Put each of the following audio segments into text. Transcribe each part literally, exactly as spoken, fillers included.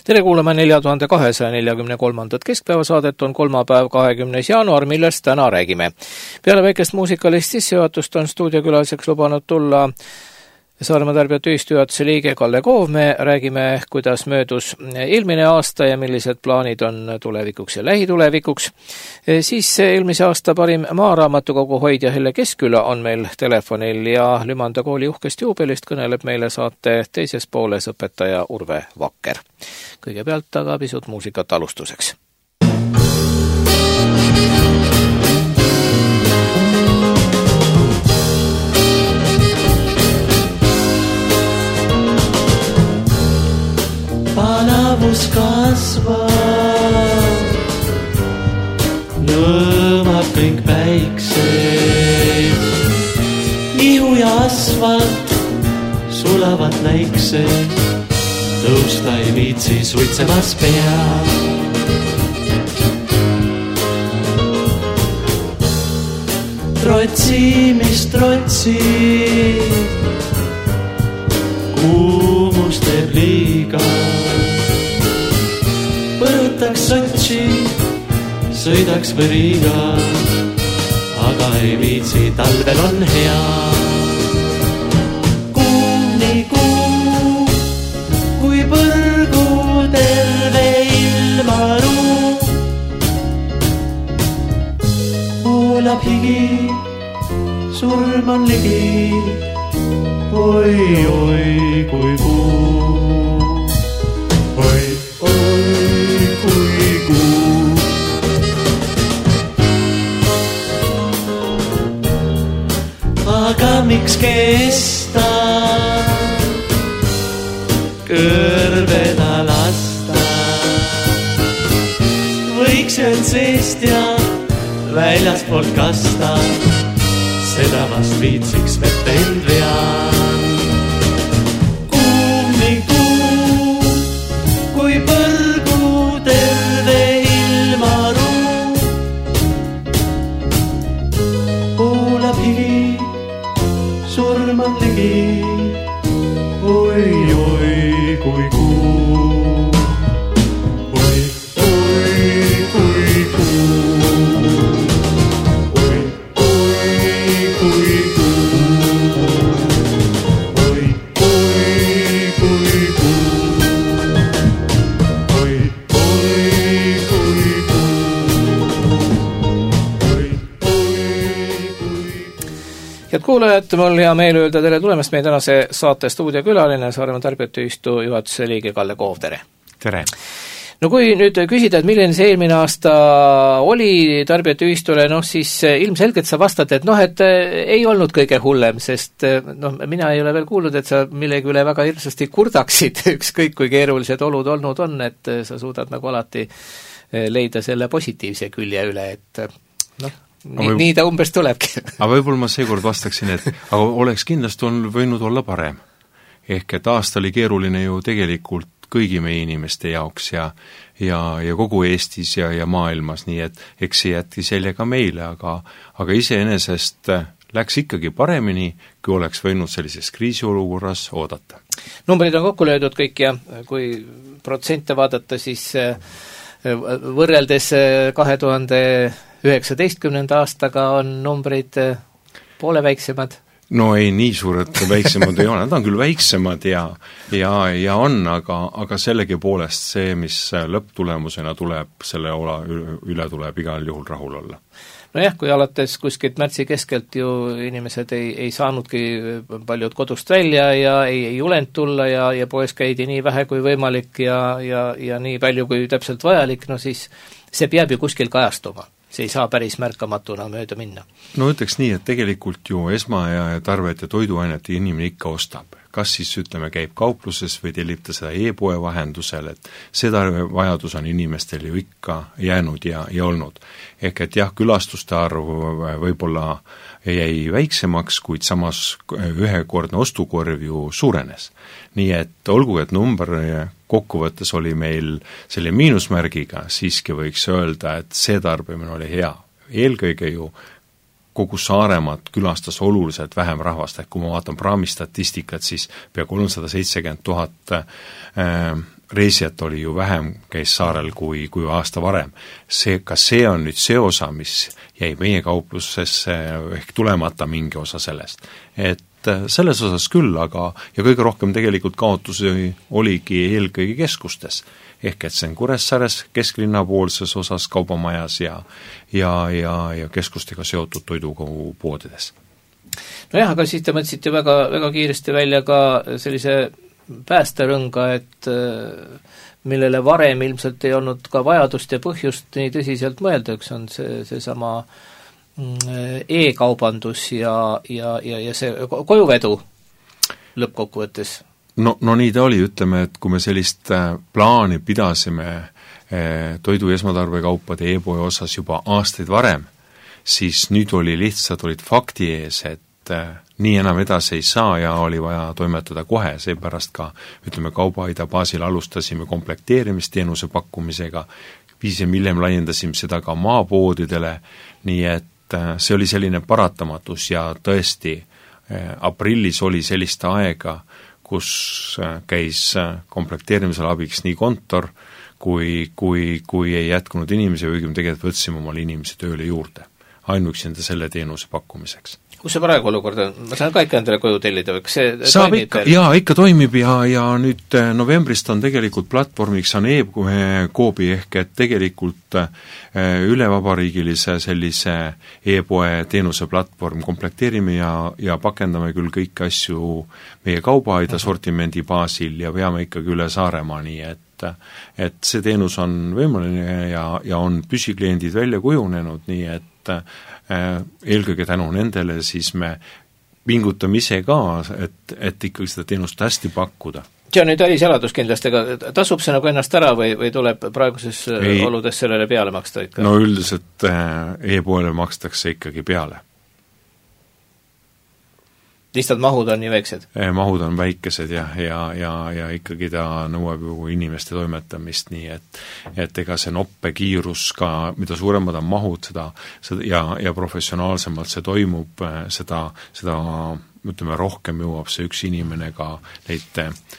tere kuulama nelja tuhande kahesaja neljakümne kolmandat keskpäevasaadet on kolmapäev kahekümnes jaanuar, millest täna räägime. Peale väikest muusikalist sissejuhatust on stuudiokülaliseks lubanud tulla Saaremaa Tarbijate Ühistu juhatuse liige Kalle Koov. Me räägime, kuidas möödus eelmine aasta ja millised plaanid on tulevikuks ja lähitulevikuks. Siis eelmise aasta parim maaraamatukogu hoidja Helle Keskküla on meil telefonil ja Lümanda kooli uhkest juubelist kõneleb meile saate teises pooles õpetaja Urve Vakker. Kõigepealt aga pisut muusikat alustuseks. Palavus kasvab, lõõmab kõik päiksed, nihu ja asfalt sulavad läiksed, tõusta ei viitsi suitsemas pea. Trotsi, mis trotsi, kuumus teeb liiga. Põrutaks Sotši, sõidaks või Riiga, aga ei viitsi, talvel on hea. Kuum nii kuum, kui põrgu terve ilmaruu. Kuulab higi, surm on ligi, oi, oi, kui kuu. Oi, oi, kui kuu. Aga miks kesta, kõrveda lasta? Võiks jõud seest ja väljaspoolt kasta, seda vast viitsiks vett end vean. Kuum nii kuum, kui põrgu terve ilmaruu. Kuulab higi, surm on ligi, oi, oi, kui kuu. Oi, oi, kui kuu. Head kuulajad, mul hea meel öelda tere tulemast meie tänase saate stuudiokülaline Saaremaa Tarbijate Ühistu juhatuse liige Kalle Koov, tere! Tere! No kui nüüd küsida, et milline see eelmine aasta oli Tarbijate Ühistule, noh siis ilmselgelt sa vastad, et noh, et ei olnud kõige hullem, sest noh, mina ei ole veel kuulnud, et sa millegi üle väga hirmsasti kurdaksid, ükskõik kui keerulised olud olnud on, et sa suudad nagu alati leida selle positiivse külje üle, et noh, Nii, võib... nii ta umbes tulebki. Aga võib-olla ma seekord vastaksin, et aga oleks kindlasti on võinud olla parem. Ehk et aasta oli keeruline ju tegelikult kõigi meie inimeste jaoks ja, ja, ja kogu Eestis ja, ja maailmas, nii et eks see jätki sellega meile, aga, aga iseenesest läks ikkagi paremini, kui oleks võinud sellises kriisiolukorras oodata. Numbrid on kokku löödud kõik ja kui protsente vaadata, siis võrreldes kahe tuhande üheksateistkümnenda aastaga on numbrid poole väiksemad. No ei, nii suured väiksemad ei ole, nad on küll väiksemad ja, ja, ja on, aga, aga sellegi poolest see, mis lõpptulemusena tuleb, selle üle tuleb igal juhul rahul olla. Nojah, kui alates kuskilt märtsi keskelt ju inimesed ei, ei saanudki paljud kodust välja ja ei, ei julenud tulla ja, ja poes käidi nii vähe kui võimalik ja, ja, ja nii palju kui täpselt vajalik, no siis see peab ju kuskil kajastuma. See ei saa päris märkamatuna mööda minna. No ütleks nii, et tegelikult ju esma- ja tarvet ja toiduainet inimene ikka ostab. Kas siis, ütleme, käib kaupluses või tellib ta seda e-poe vahendusel, et seda vajadus on inimestel ju ikka jäänud ja, ja olnud. Ehk et jah, külastuste arv võib-olla jäi väiksemaks, kuid samas ühekordne ostukorv ju suurenes. Nii et olgu, et number kokkuvõttes oli meil selle miinusmärgiga, siiski võiks öelda, et see tarbimine oli hea. Eelkõige ju kogu Saaremaad külastas oluliselt vähem rahvast, ehk kui ma vaatan Praami statistikat, siis pea kolmsada seitsekümmend tuhat äh, reisijat oli ju vähem, käis saarel kui, kui aasta varem. See, kas see on nüüd see osa, mis jäi meie kauplusesse ehk tulemata mingi osa sellest? Et selles osas küll, aga ja kõige rohkem tegelikult kaotusi oligi eelkõige keskustes. Ehk et see on Kuressaares kesklinnapoolses osas kaubamajas ja, ja, ja, ja keskustega seotud toidupoodides. No jah, aga siis te mõtlesite väga, väga kiiresti välja ka sellise päästerõnga, et millele varem ilmselt ei olnud ka vajadust ja põhjust nii tõsiselt mõelda, üks on see, see sama e-kaubandus ja, ja, ja, ja see kojuvedu lõppkokkuvõttes. No, no nii ta oli, ütleme, et kui me sellist plaani pidasime toidu esmatarbekaupade e-poe osas juba aastaid varem, siis nüüd oli lihtsalt, olid fakti ees, et nii enam edasi ei saa ja oli vaja toimetada kohe, seepärast ka, ütleme, Kaubaida baasil alustasime komplekteerimisteenuse pakkumisega, viisem hiljem laiendasime seda ka maapoodidele, nii et see oli selline paratamatus ja tõesti aprillis oli sellist aega, kus käis komplekteerimisel abiks nii kontor, kui, kui, kui ei jätkunud inimesi või tegelikult võtsime omale inimesi tööle juurde. Ainuks enda selle teenuse pakkumiseks. Kus see praegu olukord on? Ma saan ka ikka endale koju tellida, või kas see Saab toimib? Ikka, jaa, ikka toimib ja, ja nüüd novembrist on tegelikult platvormiks on e-koobi ehk et tegelikult ülevabariigilise sellise e-poe teenuse platvorm komplekteerime ja, ja pakendame küll kõiki asju meie Kaubaida sortimendi baasil ja veame ikkagi üle Saaremaa, nii et, et see teenus on võimaline ja, ja on püsikliendid välja kujunenud, nii et eelkõige tänu nendele siis me pingutame ise ka, et, et ikkagi seda teenust hästi pakkuda. See on nüüd ärisaladus kindlasti, aga tasub see nagu ennast ära või, või tuleb praeguses Ei. oludes sellele peale maksta ikka? No üldiselt e-poele makstakse ikkagi peale. Lihtsalt mahud on nii väiksed? Mahud on väikesed ja, ja, ja, ja ikkagi ta nõuab ju inimeste toimetamist, nii et, et ega see noppe kiirus ka, mida suuremad on mahud, seda, seda ja, ja professionaalsemalt see toimub, seda, seda ütleme, rohkem jõuab see üks inimene ka neid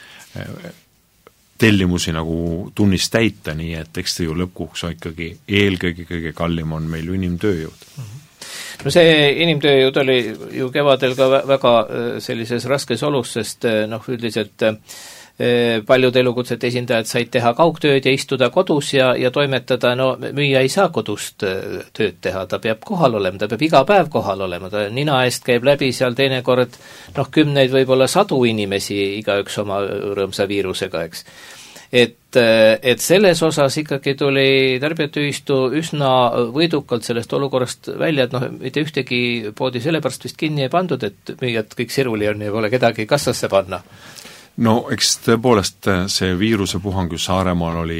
tellimusi nagu tunnist täita, nii et eks ta ju lõpuks ikkagi eelkõige kõige kallim on meil ju inimtööjõud. Mm-hmm. No see inimtööjõud oli ju kevadel ka väga sellises raskes olus, sest noh, üldiselt paljud elukutsete esindajad said teha kaugtööd ja istuda kodus ja, ja toimetada, no müüa ei saa kodust tööd teha, ta peab kohal olema, ta peab iga päev kohal olema, ta nina eest käib läbi seal teinekord noh, kümneid võib-olla sadu inimesi, igaüks oma rõõmsa viirusega, eks. Et, et selles osas ikkagi tuli tarbijatühistu üsna võidukalt sellest olukorrast välja, et noh, mitte ühtegi poodi sellepärast vist kinni ei pandud, et müüjad kõik siruli on ja pole kedagi kassasse panna. No eks tõepoolest see viirusepuhang ju Saaremaal oli,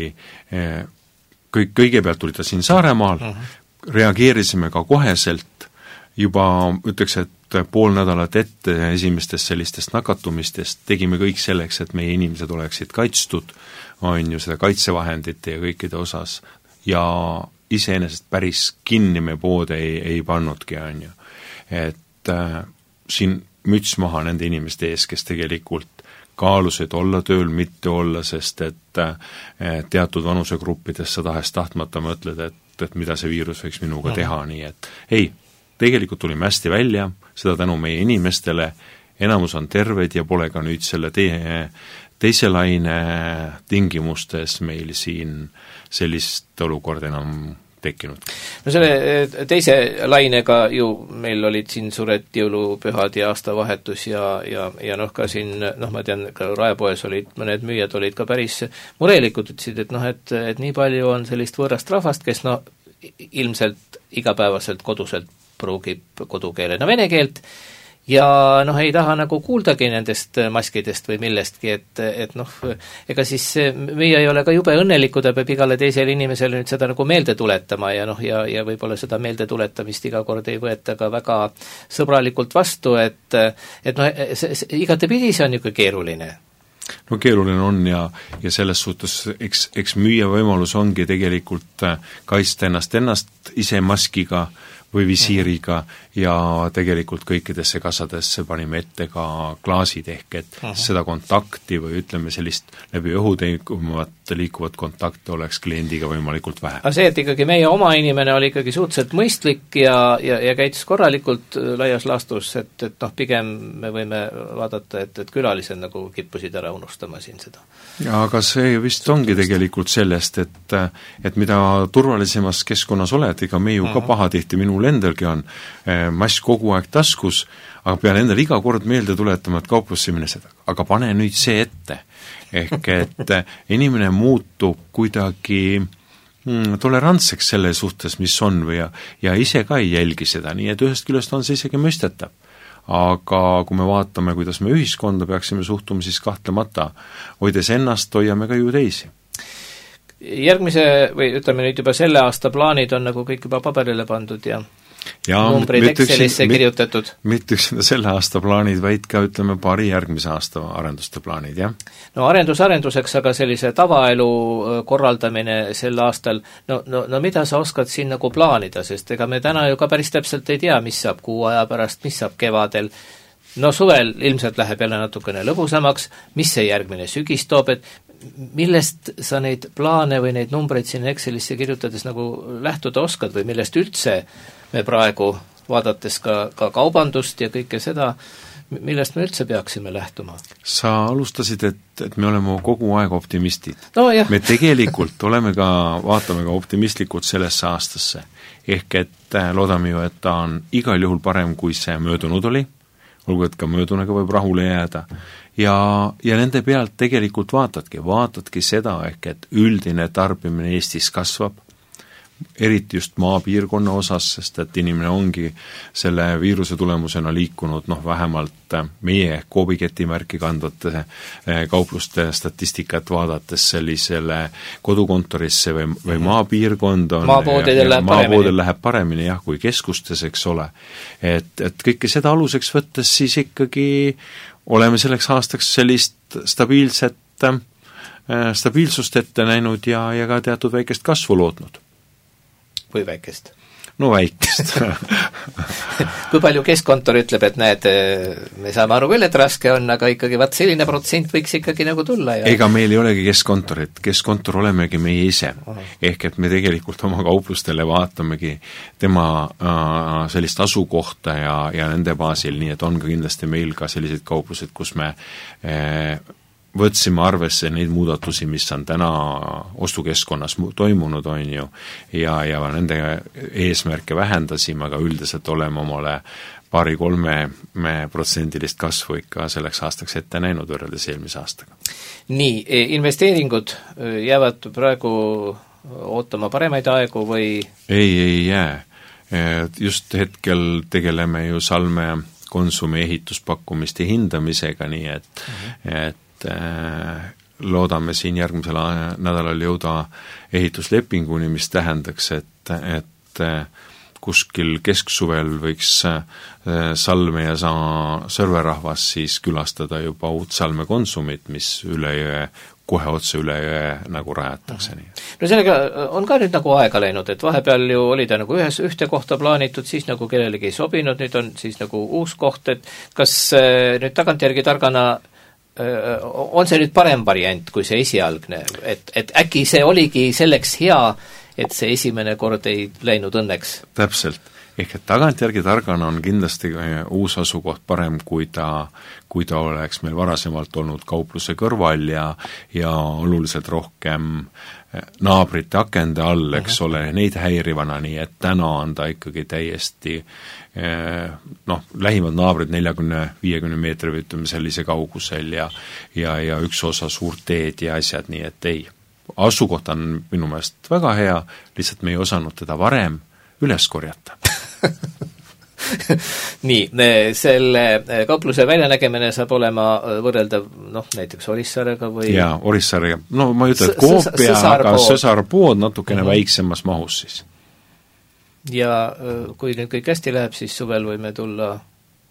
kõik, kõigepealt tuli ta siin Saaremaal, uh-huh. reageerisime ka koheselt, juba ütleks, et pool nädalat ette esimestest sellistest nakatumistest tegime kõik selleks, et meie inimesed oleksid kaitstud, on ju seda kaitsevahendite ja kõikide osas ja iseenesest päris kinni me poode ei, ei pannudki, on ju. Et äh, siin müts maha nende inimeste ees, kes tegelikult kaalusid olla tööl, mitte olla, sest et äh, teatud vanusegruppides sa tahes tahtmata mõtled, et, et mida see viirus võiks minuga no. teha, nii et ei, tegelikult tulime hästi välja, seda tänu meie inimestele, enamus on terved ja pole ka nüüd selle tee, teise laine tingimustes meil siin sellist olukorda enam tekkinud. No selle teise lainega ju meil olid siin suured jõulupühad ja aastavahetus ja, ja, ja noh, ka siin, noh, ma tean, ka Raepoes olid, mõned müüjad olid ka päris murelikud, ütlesid, et noh, et, et nii palju on sellist võõrast rahvast, kes noh, ilmselt igapäevaselt koduselt pruugib kodukeelena vene keelt ja noh, ei taha nagu kuuldagi nendest maskidest või millestki, et, et noh, ega siis müüja ei ole ka jube õnnelikud, ta peab igale teisele inimesele nüüd seda nagu meelde tuletama ja noh, ja, ja võib-olla seda meelde tuletamist iga kord ei võeta ka väga sõbralikult vastu, et, et noh, see, see, igatepidi see on niisugune keeruline. No keeruline on ja, ja selles suhtes eks, eks müüa võimalus ongi tegelikult kaitsta ennast ennast ise maskiga või visiiriga ja tegelikult kõikidesse kassadesse panime ette ka klaasid ehk et uh -huh. seda kontakti või ütleme sellist läbi õhuteikuvat liikuvat kontakti oleks kliendiga võimalikult vähe. aga see, et ikkagi meie oma inimene oli ikkagi suhteliselt mõistlik ja, ja, ja käitus korralikult laias laastus, et, et noh, pigem me võime vaadata, et, et külalised nagu kippusid ära unustama siin seda. Ja aga see vist ongi tegelikult sellest, et et mida turvalisemas keskkonnas oled, ega me ju uh -huh. ka pahatihti, minul endalgi on mask kogu aeg taskus, aga pean endale iga kord meelde tuletama, et kauplusse mine seda, aga pane nüüd see ette. Ehk et inimene muutub kuidagi mm, tolerantseks selle suhtes, mis on või ja, ja ise ka ei jälgi seda, nii et ühest küljest on see isegi mõistetav. Aga kui me vaatame, kuidas me ühiskonda peaksime suhtuma, siis kahtlemata hoides ennast, hoiame ka ju teisi. Järgmise või ütleme nüüd juba selle aasta plaanid on nagu kõik juba paberile pandud ja ja numbrid Excelisse kirjutatud. Mitte üksinda selle aasta plaanid, vaid ka ütleme paari järgmise aasta arenduste plaanid, jah? No arendus arenduseks, aga sellise tavaelu korraldamine sel aastal, no, no, no mida sa oskad siin nagu plaanida, sest ega me täna ju ka päris täpselt ei tea, mis saab kuu aja pärast, mis saab kevadel, no suvel ilmselt läheb jälle natukene lõbusamaks, mis see järgmine sügis toob, et millest sa neid plaane või neid numbreid siin Excelisse kirjutades nagu lähtuda oskad või millest üldse me praegu, vaadates ka, ka kaubandust ja kõike seda, millest me üldse peaksime lähtuma? Sa alustasid, et, et me oleme kogu aeg optimistid. No, jah. Me tegelikult oleme ka, vaatame ka optimistlikult sellesse aastasse. Ehk et loodame ju, et ta on igal juhul parem, kui see möödunud oli, olgu, et ka möödunaga võib rahule jääda. Ja, ja nende pealt tegelikult vaatadki, vaatadki seda, ehk et üldine tarbimine Eestis kasvab, eriti just maapiirkonna osas, sest et inimene ongi selle viiruse tulemusena liikunud noh, vähemalt meie koobiketimärki kandvate kaupluste statistikat vaadates sellisele kodukontorisse või, või maapiirkonda on maapoodidel läheb paremini. läheb paremini jah, kui keskustes, eks ole. Et, et kõike seda aluseks võttes siis ikkagi oleme selleks aastaks sellist stabiilset stabiilsust ette näinud ja, ja ka teatud väikest kasvu lootnud. Või väikest? No väikest. Kui palju keskkontor ütleb, et näed, me saame aru küll, et raske on, aga ikkagi vaat selline protsent võiks ikkagi nagu tulla. Ja... Ega meil ei olegi keskkontorit, keskkontor olemegi meie ise. Aha. Ehk et me tegelikult oma kauplustele vaatamegi tema äh, sellist asukohta ja, ja nende baasil, nii et on ka kindlasti meil ka sellised kauplused, kus me äh, võtsime arvesse neid muudatusi, mis on täna ostukeskkonnas toimunud, on ju, ja, ja nende eesmärke vähendasime, aga üldiselt oleme omale paari-kolme protsendilist kasvu ikka selleks aastaks ette näinud võrreldes eelmise aastaga. Nii, investeeringud jäävad praegu ootama paremaid aegu või? Ei, ei jää. Just hetkel tegeleme ju Salme Konsumi ehituspakkumiste hindamisega, nii et, mm-hmm. et loodame siin järgmisel nädalal jõuda ehituslepinguni, mis tähendaks, et, et kuskil kesksuvel võiks Salme ja Sõrverahvas siis külastada juba uut Salme Konsumit, mis üle jõe, kohe otse üle jõe nagu rajatakse. Nii. No sellega on ka nüüd nagu aega läinud, et vahepeal ju oli ta nagu ühes, ühte kohta plaanitud, siis nagu kellelegi ei sobinud, nüüd on siis nagu uus koht, et kas nüüd tagantjärgi targana on see nüüd parem variant kui see esialgne, et, et äkki see oligi selleks hea, et see esimene kord ei läinud õnneks? Täpselt, ehk et tagantjärgi targana on kindlasti uus asukoht parem, kui ta, kui ta oleks meil varasemalt olnud kaupluse kõrval ja, ja oluliselt rohkem naabrite akende all, eks ole, neid häirivana, nii et täna on ta ikkagi täiesti noh, lähimad naabrid neljakümne viiekümne meetri või ütleme sellise kaugusel ja, ja, ja üks osa suurt teed ja asjad, nii et ei. Asukoht on minu meelest väga hea, lihtsalt me ei osanud teda varem üles korjata. Nii, selle kaupluse väljanägemine saab olema võrreldav noh, näiteks Orissaarega või jaa, Orissaarega, no ma ei ütle, et koopia, aga sõsarpood natukene mm-hmm. väiksemas mahus siis. Ja kui nüüd kõik hästi läheb, siis suvel võime tulla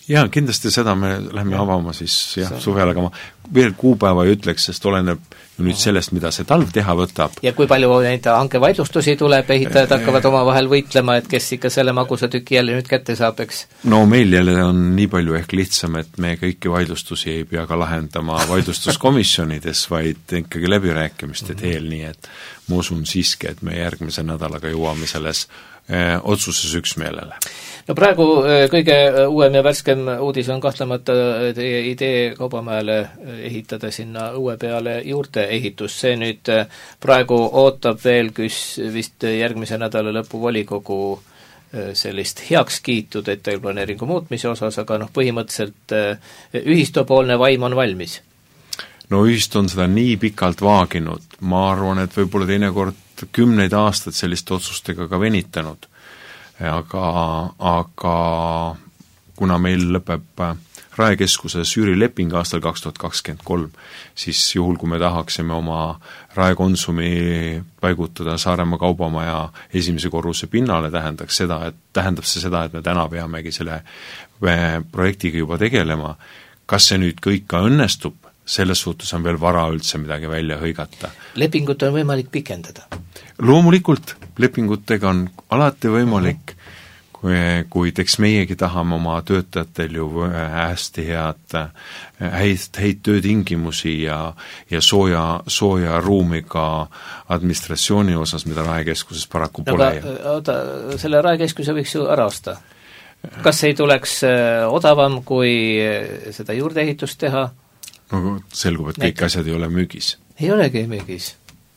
jaa, kindlasti seda me lähme ja. avama siis jah, suvel, aga ma veel kuupäeva ei ütleks, sest oleneb nüüd sellest, mida see talv teha võtab. Ja kui palju neid hankevaidlustusi tuleb, ehitajad hakkavad omavahel võitlema, et kes ikka selle magusa tüki jälle nüüd kätte saab, eks? No meil jälle on nii palju ehk lihtsam, et me kõiki vaidlustusi ei pea ka lahendama vaidlustuskomisjonides, vaid ikkagi läbirääkimiste teel, nii et ma usun siiski, et me järgmise nädalaga jõuame selles eh, otsuses üksmeelele. No praegu kõige uuem ja värskem uudis on kahtlemata teie idee Kaubamäele ehitada sinna uue peale juurde ehitus. See nüüd praegu ootab veel küs vist järgmise nädala lõpu volikogu sellist heakskiitu detailplaneeringu muutmise osas, aga noh, põhimõtteliselt ühistupoolne vaim on valmis. No ühistu on seda nii pikalt vaaginud. Ma arvan, et võib-olla teinekord kümneid aastaid selliste otsustega ka venitanud. Aga, aga kuna meil lõpeb raekeskuses üürileping aastal kaks tuhat kakskümmend kolm, siis juhul, kui me tahaksime oma raekonsumi paigutada Saaremaa kaubamaja esimese korruse pinnale, tähendaks seda, et, tähendab see seda, et me täna peamegi selle projektiga juba tegelema. Kas see nüüd kõik ka õnnestub? Selles suhtes on veel vara üldse midagi välja hõigata. Lepingut on võimalik pikendada? Loomulikult, lepingutega on alati võimalik, kui, kui eks meiegi tahame oma töötajatel ju hästi head, häid, häid töötingimusi ja, ja sooja, sooja ruumi ka administratsiooni osas, mida raekeskuses paraku pole. Aga oota, selle raekeskuse võiks ju ära osta. Kas ei tuleks odavam, kui seda juurdeehitust teha? No selgub, et kõik asjad ei ole müügis. Ei olegi müügis.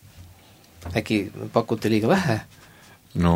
Äkki pakute liiga vähe? No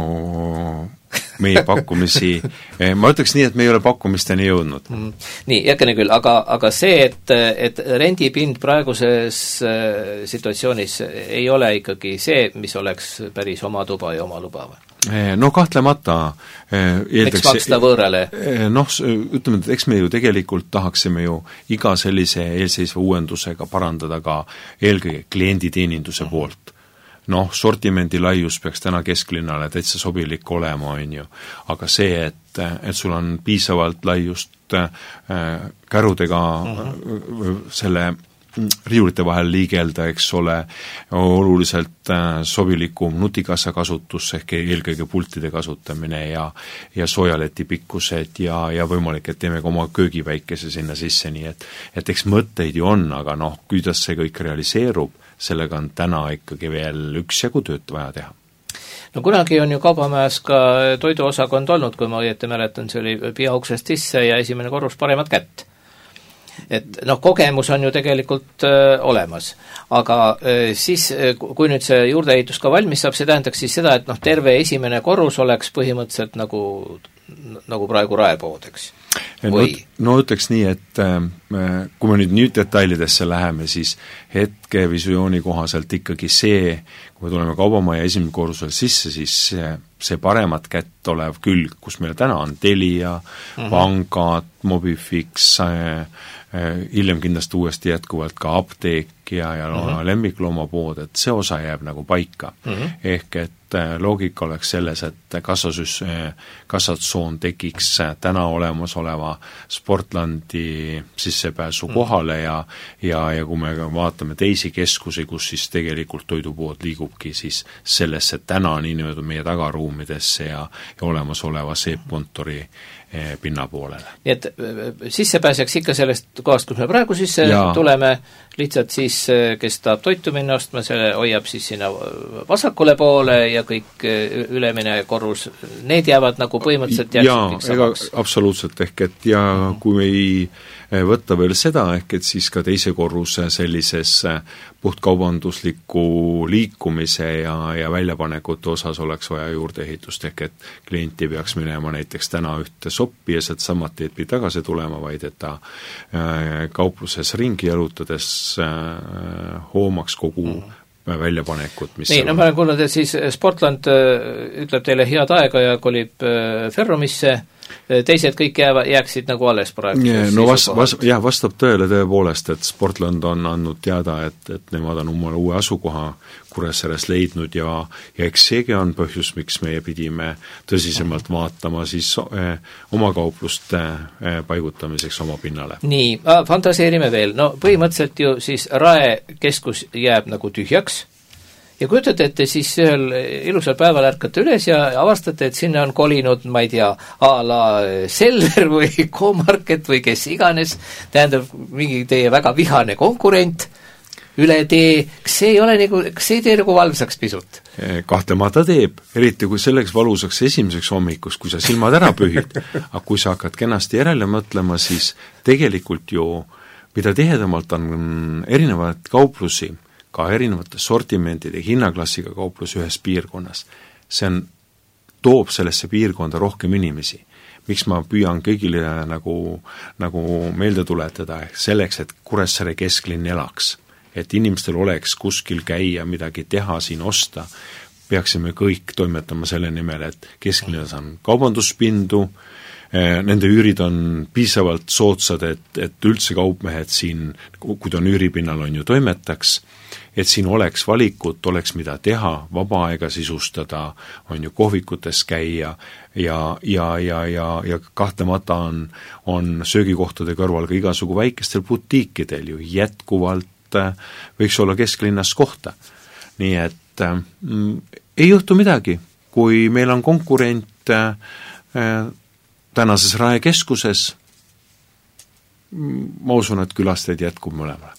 meie pakkumisi, ma ütleks nii, et me ei ole pakkumisteni jõudnud. Mm. Nii, jäkkene küll, aga, aga see, et, et rendipind praeguses situatsioonis ei ole ikkagi see, mis oleks päris oma tuba ja oma luba või? No kahtlemata eeldaks, miks maksta võõrale? Noh, ütleme, et eks me ju tegelikult tahaksime ju iga sellise eelseisva uuendusega parandada ka eelkõige klienditeeninduse poolt. Noh, sortimendi laius peaks täna kesklinnale täitsa sobilik olema, on ju. Aga see, et, et sul on piisavalt laiust äh, kärudega uh-huh. selle riiulite vahel liigelda, eks ole, oluliselt äh, sobilikum nutikassa kasutus, ehk eelkõige pultide kasutamine ja, ja soojaleti pikkused ja, ja võimalik, et teeme ka oma köögiväikese sinna sisse, nii et, et eks mõtteid ju on, aga noh, kuidas see kõik realiseerub, sellega on täna ikkagi veel üksjagu tööd vaja teha. No kunagi on ju Kaubamäes ka toiduosakond olnud, kui ma õieti mäletan, see oli piauksest sisse ja esimene korrus paremat kätt. Et noh, kogemus on ju tegelikult öö, olemas, aga öö, siis, kui nüüd see juurdeehitus ka valmis saab, see tähendaks siis seda, et noh, terve esimene korrus oleks põhimõtteliselt nagu, nagu praegu raepood, eks? No, no ütleks nii, et äh, kui me nüüd nüüd detailidesse läheme, siis hetke visiooni kohaselt ikkagi see, kui me tuleme Kaubamaja esimene korrusel sisse, siis see, see paremat kätt olev külg, kus meil täna on Telia, mm-hmm. pangad, Mobifix, äh, äh, hiljem kindlasti uuesti jätkuvalt ka apteek ja, ja mm-hmm. lemmikloomapood, et see osa jääb nagu paika. Mm-hmm. Ehk et loogika oleks selles, et kassasüs, kassatsoon tekiks täna olemasoleva Sportlandi sissepääsu kohale ja, ja, ja kui me vaatame teisi keskusi, kus siis tegelikult toidupood liigubki, siis sellesse täna niimoodi meie tagaruumidesse ja, ja olemasoleva seepkontori pinna poolele. Nii et sisse pääseks ikka sellest kohast, kus me praegu sisse ja. tuleme, lihtsalt siis, kes tahab toitu minna ostma, selle hoiab siis sinna vasakule poole ja kõik ülemine korrus, need jäävad nagu põhimõtteliselt jäävad kõik samaks. Absoluutselt, ehk et ja mm. kui me ei võtta veel seda, ehk et siis ka teise korruse sellises puhtkaubandusliku liikumise ja, ja väljapanekute osas oleks vaja juurdeehitust, ehk et klienti peaks minema näiteks täna ühte soppi ja sealt samad teed pidi tagasi tulema, vaid et ta äh, kaupluses ringi jalutades äh, hoomaks kogu mm. väljapanekut, mis nii, no ma olen kuulnud, et siis Sportland ütleb teile head aega ja kolib Ferrumisse, teised kõik jääva, jääksid nagu alles praegu. No vas, vas, jah, vastab tõele tõepoolest, et Sportland on andnud teada, et, et nemad on omale uue asukoha Kuressaares leidnud ja, ja eks seegi on põhjus, miks meie pidime tõsisemalt vaatama siis eh, oma kaupluste eh, paigutamiseks oma pinnale. Nii, fantaseerime veel. No põhimõtteliselt ju siis Rae keskus jääb nagu tühjaks ja kujutate, et te siis ühel ilusal päeval ärkate üles ja avastate, et sinna on kolinud, ma ei tea, a la Seller või K-Market või kes iganes, tähendab mingi teie väga vihane konkurent üle tee, kas see ei ole nagu, kas see ei tee nagu valvsaks pisut? Kahtemata teeb, eriti kui selleks valusaks esimeseks hommikust, kui sa silmad ära pühid, aga kui sa hakkad kenasti järele mõtlema, siis tegelikult ju, mida tihedamalt on erinevaid kauplusi, ka erinevate sortimentide hinnaklassiga kauplus ühes piirkonnas, see on, toob sellesse piirkonda rohkem inimesi. Miks ma püüan kõigile nagu, nagu meelde tuletada, selleks, et Kuressaare kesklinn elaks, et inimestel oleks kuskil käia, midagi teha, siin osta, peaksime kõik toimetama selle nimel, et kesklinnas on kaubanduspindu, nende üürid on piisavalt soodsad, et, et üldse kaupmehed siin, kui ta on üüripinnal, on ju toimetaks, et siin oleks valikut, oleks mida teha, vaba aega sisustada, on ju kohvikutes käia ja, ja, ja, ja, ja kahtemata on, on söögikohtade kõrval ka igasugu väikestel butiikidel ju jätkuvalt võiks olla kesklinnas kohta. Nii et mm, ei juhtu midagi, kui meil on konkurent äh, tänases Rae keskuses, ma usun, et külastajaid jätkub mõlemale.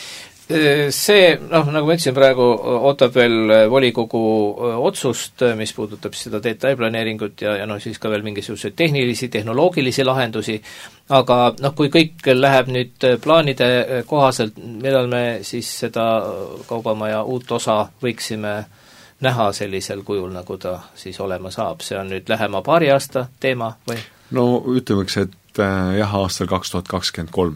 See, noh, nagu ma ütlesin, praegu ootab veel volikogu otsust, mis puudutab seda detailplaneeringut ja, ja noh, siis ka veel mingisuguseid tehnilisi, tehnoloogilisi lahendusi, aga noh, kui kõik läheb nüüd plaanide kohaselt, millal me siis seda kaubamaja uut osa võiksime näha sellisel kujul, nagu ta siis olema saab, see on nüüd lähema paari aasta teema või? No ütlemeks, et jah, aastal kaks tuhat kakskümmend kolm.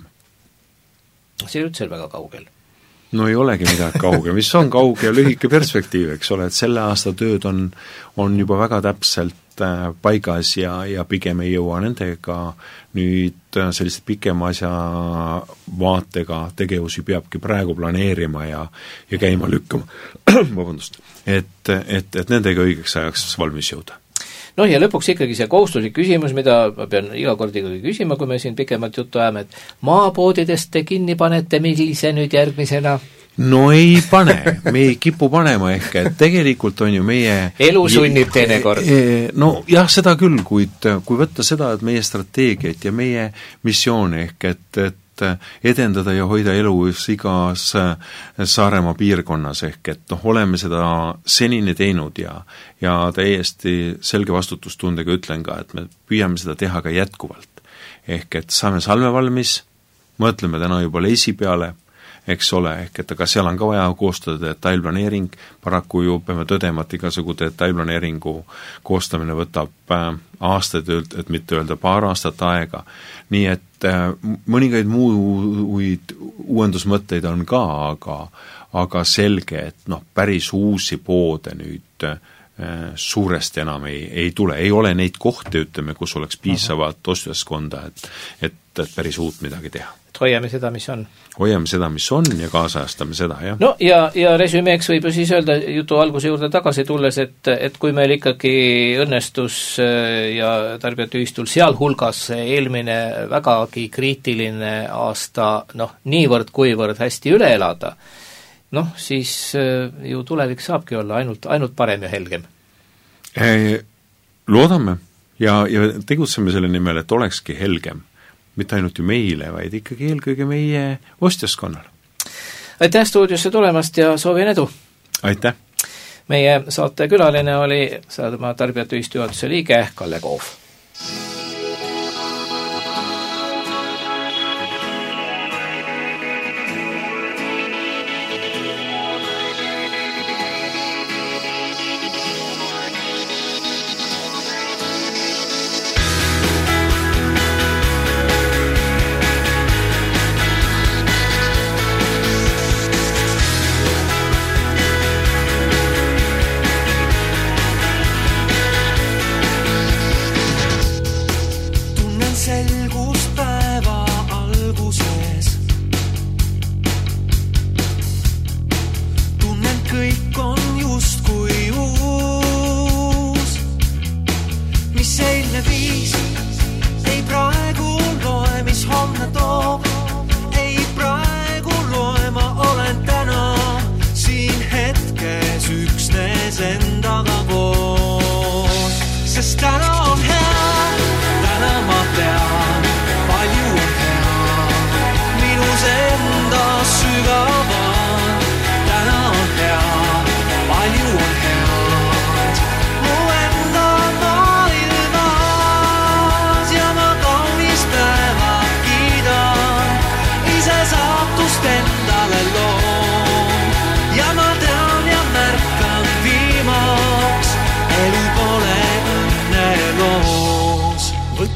See ei üldse väga kaugel. No ei olegi midagi kauge, mis on kauge ja lühike perspektiiv, eks ole, et selle aasta tööd on, on juba väga täpselt äh, paigas ja, ja pigem ei jõua nendega nüüd äh, sellised pikema asja vaatega tegevusi peabki praegu planeerima ja, ja käima lükkama, vabandust, et, et, et nendega õigeks ajaks valmis jõuda. No ja lõpuks ikkagi see kohustuslik küsimus, mida ma pean iga kord ikkagi küsima, kui me siin pikemalt juttu ajame, et maapoodidest te kinni panete, millise nüüd järgmisena? No ei pane, me ei kipu panema ehk, et tegelikult on ju meie elu sunnib teinekord. No jah, seda küll, kuid kui võtta seda, et meie strateegiat ja meie missioon ehk, et, et edendada ja hoida elu igas Saaremaa piirkonnas ehk, et noh, oleme seda senini teinud ja, ja täiesti selge vastutustundega ütlen ka, et me püüame seda teha ka jätkuvalt. Ehk, et saame salme valmis, mõtleme täna juba leisi peale, eks ole, ehk et aga seal on ka vaja koostada detailplaneering, paraku ju peame tõdema, et igasugu detailplaneeringu koostamine võtab äh, aastaid, et mitte öelda paar aastat aega, nii et äh, mõningaid muud uuendusmõtteid on ka, aga, aga selge, et noh, päris uusi poode nüüd äh, suuresti enam ei, ei tule, ei ole neid kohti, ütleme, kus oleks piisavalt ostjaskonda, et, et, et päris uut midagi teha. Hoiame seda, mis on. Hoiame seda, mis on ja kaasajastame seda, jah. No ja, ja resümeeks võib ju siis öelda jutu alguse juurde tagasi tulles, et, et kui meil ikkagi õnnestus ja tarbijate ühistul sealhulgas eelmine vägagi kriitiline aasta noh, niivõrd kuivõrd hästi üle elada, noh, siis ju tulevik saabki olla ainult, ainult parem ja helgem. Loodame ja, ja tegutseme selle nimel, et olekski helgem. Mitte ainult ju meile, vaid ikkagi eelkõige meie ostjaskonnal. Aitäh stuudiosse tulemast ja soovin edu! Aitäh! Meie saate külaline oli Saaremaa tarbijate ühistu juhatuse liige Kalle Koov.